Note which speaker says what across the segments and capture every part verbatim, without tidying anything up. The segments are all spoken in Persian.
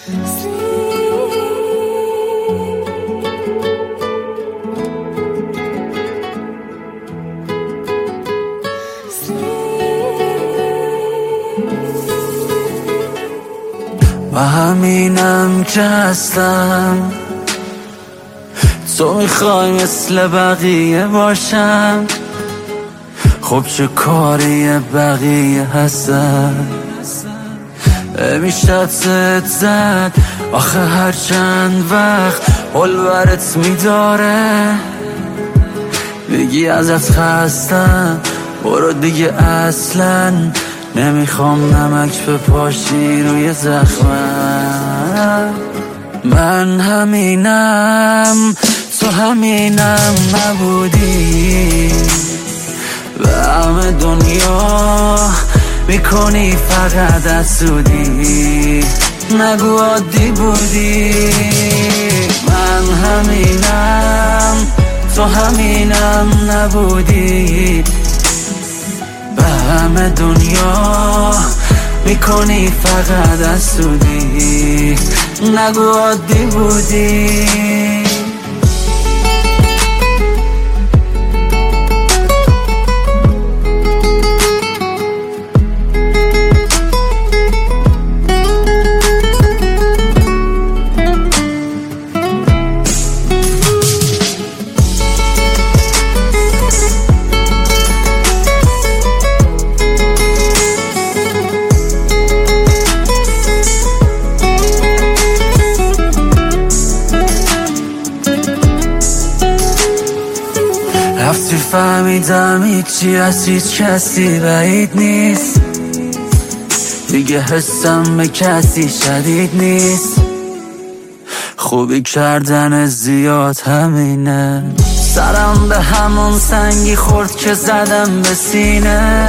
Speaker 1: و همینم که هستم، تو میخوای مثل بقیه باشم، خب چه کاری بقیه هستن؟ میشه ست زد آخه هر چند وقت حل برت میداره، بگی ازت خستم برو دیگه، اصلا نمیخوام نمک بپاشی روی زخمم. من همینم، تو همینم نبودی، و همه دنیا میکنی فقط حسودی، نگو عادی بودی. من همینم، تو همینم نبودی، به همه دنیا میکنی فقط حسودی، نگو عادی بودی. رفتی فهمیدم هیچی از هیچ کسی بعید نیست، دیگه حسم به کسی شدید نیست، خوبی کردن زیاد همینه، سرم به همون سنگی خورد که زدم به سینه،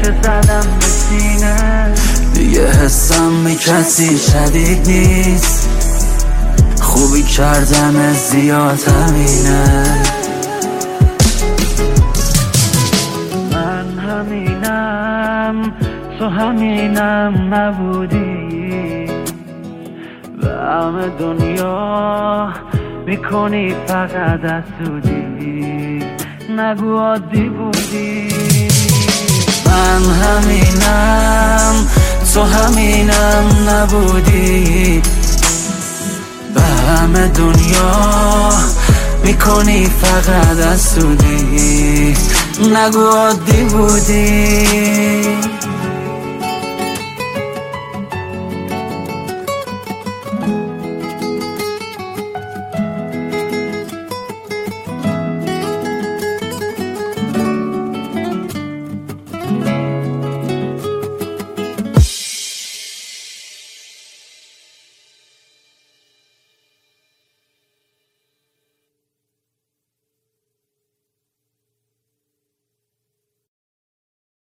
Speaker 1: دیگه حسم به کسی شدید نیست، خوبی کردن زیاد همینه. همینم، تو همینم نبودی، و همه دنیا میکنی فقط حسودی، نگو عادی بودی. من همینم، تو همینم نبودی، و همه دنیا میکنی فقط حسودی، نگو عادی بودی.